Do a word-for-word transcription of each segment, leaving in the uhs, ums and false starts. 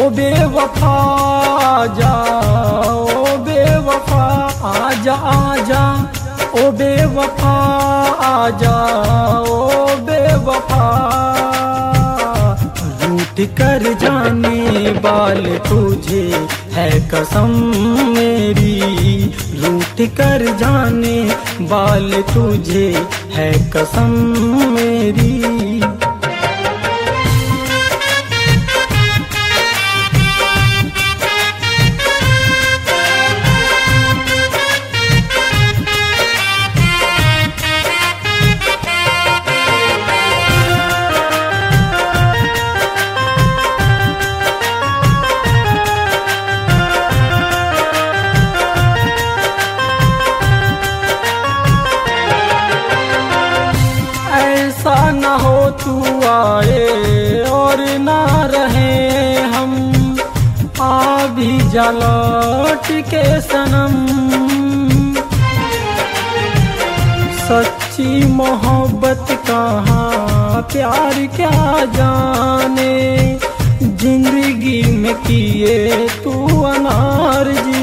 ओ बेवफा आजा, ओ बेवफा आजा आजा, ओ बेवफा आजा, ओ बेवफा। रूठ कर जाने बाल तुझे है कसम मेरी, रूठ कर जाने बाल तुझे है कसम मेरी। ऐसा न हो तू आए और ना रहे हम, आ भी जा लौट के सनम। सच्ची मोहब्बत कहाँ प्यार क्या जाने, जिंदगी में किए तू अनार जी।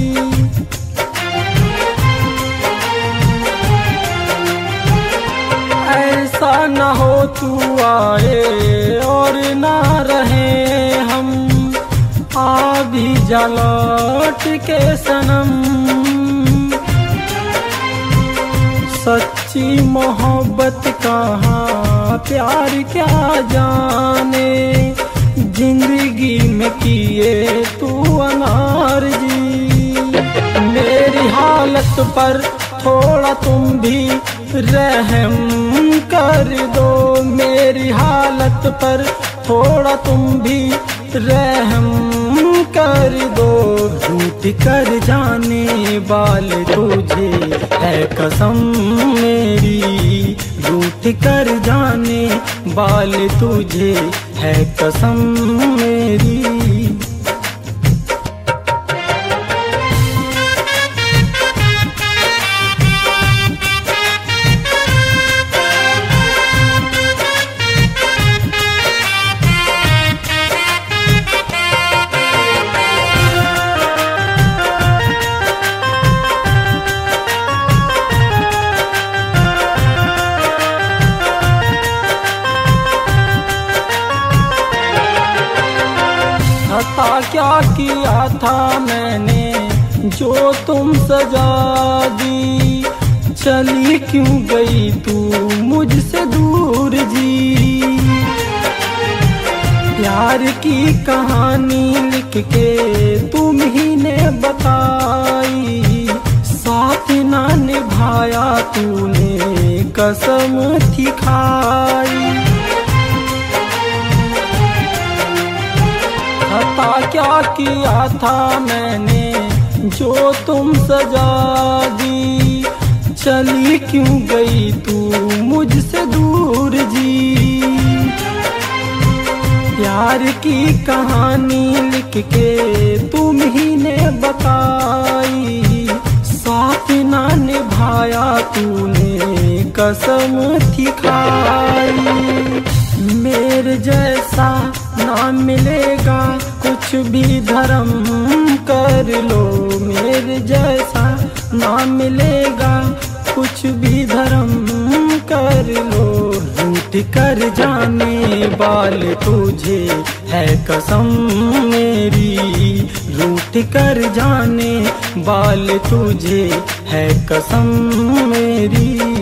ऐसा न हो तू आए और ना रहे हम, आ भी जा लौट के सनम। सच्ची मोहब्बत कहाँ प्यार क्या जाने, जिंदगी में किए तू अनार जी। मेरी हालत पर थोड़ा तुम भी रहम कर दो, मेरी हालत पर थोड़ा तुम भी रहम कर दो। रूठ कर जाने बाल तुझे है कसम मेरी, रूठ कर जाने बाल तुझे है कसम मेरी। खता क्या किया था मैंने जो तुम सजा दी, चली क्यों गई तू मुझसे दूर जी। प्यार की कहानी लिख के तुम ही ने बताई, साथ ना निभाया तूने कसम थी खाई। खता क्या किया था मैंने जो तुम सजा दी, चली क्यों गई तू मुझसे दूर जी। प्यार की कहानी लिख के तुम ही ने बताई, साथ ना निभाया तूने कसम थी खाई। मेरे जैसा ना मिलेगा कुछ भी धर्म कर लो, मेरे जैसा ना मिलेगा कुछ भी धर्म कर लो। रूठ कर जाने बाल तुझे है कसम मेरी, रूठ कर जाने बाल तुझे है कसम मेरी।